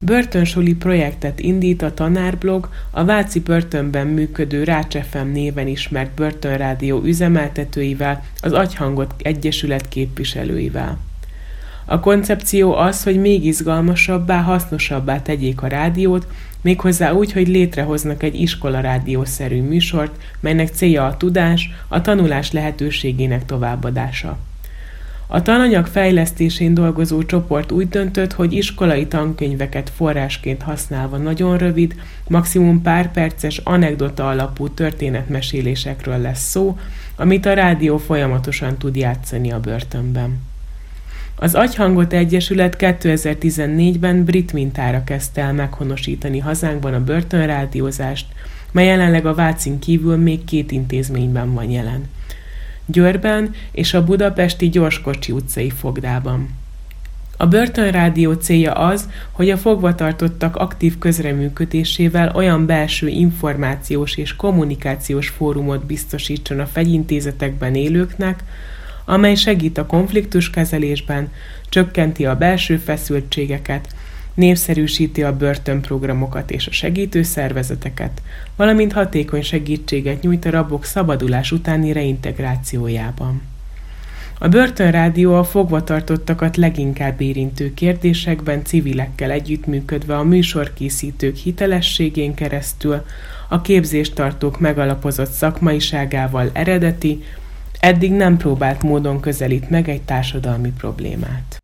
Börtönsuli projektet indít a Tanárblog, a váci börtönben működő Rács FM néven ismert börtönrádió üzemeltetőivel, az Agyhangot Egyesület képviselőivel. A koncepció az, hogy még izgalmasabbá, hasznosabbá tegyék a rádiót, méghozzá úgy, hogy létrehoznak egy iskolarádiószerű műsort, melynek célja a tudás, a tanulás lehetőségének továbbadása. A tananyag fejlesztésén dolgozó csoport úgy döntött, hogy iskolai tankönyveket forrásként használva nagyon rövid, maximum pár perces anekdota alapú történetmesélésekről lesz szó, amit a rádió folyamatosan tud játszani a börtönben. Az Agyhangot Egyesület 2014-ben brit mintára kezdte el meghonosítani hazánkban a börtönrádiózást, mely jelenleg a Vácin kívül még 2 intézményben van jelen. Győrben és a budapesti Gyorskocsi utcai fogdában. A börtönrádió célja az, hogy a fogvatartottak aktív közreműködésével olyan belső információs és kommunikációs fórumot biztosítson a fegyintézetekben élőknek, amely segít a konfliktuskezelésben, csökkenti a belső feszültségeket, népszerűsíti a börtönprogramokat és a segítőszervezeteket, valamint hatékony segítséget nyújt a rabok szabadulás utáni reintegrációjában. A börtönrádió a fogvatartottakat leginkább érintő kérdésekben civilekkel együttműködve a műsorkészítők hitelességén keresztül, a képzéstartók megalapozott szakmaiságával eredeti, eddig nem próbált módon közelít meg egy társadalmi problémát.